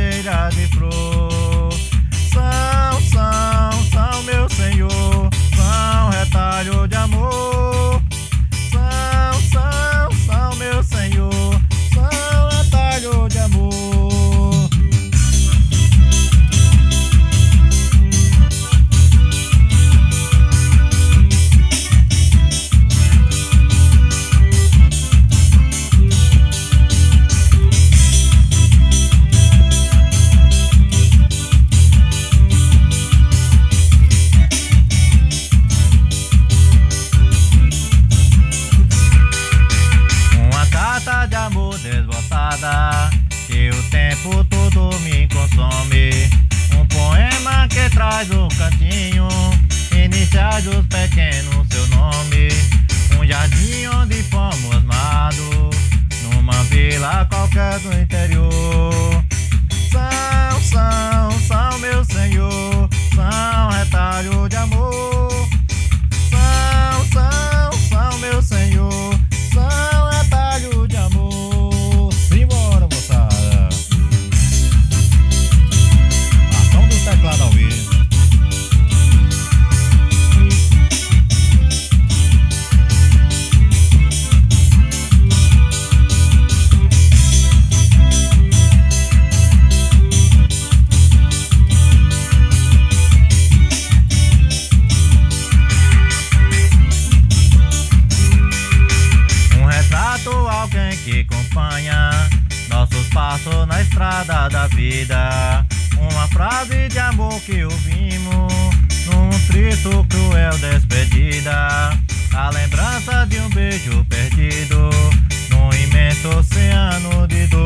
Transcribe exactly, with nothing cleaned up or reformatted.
bandeira de flor. São, são, são meu Senhor, são retalho de amor. São, são, são meu Senhor, são retalho de amor. De amor desbotada, que o tempo todo me consome. Um poema que traz o cantinho, iniciais dos pequenos, seu nome. Um jardim onde fomos amados, numa vila qualquer do interior. São, são, são meu Senhor, são retalho de amor. São, são, são meu Senhor, são retalho de amor. Simbora, moçada. Ação do teclado ao vivo. Alguém que acompanha nossos passos na estrada da vida. Uma frase de amor que ouvimos num trito cruel despedida. A lembrança de um beijo perdido num imenso oceano de dor.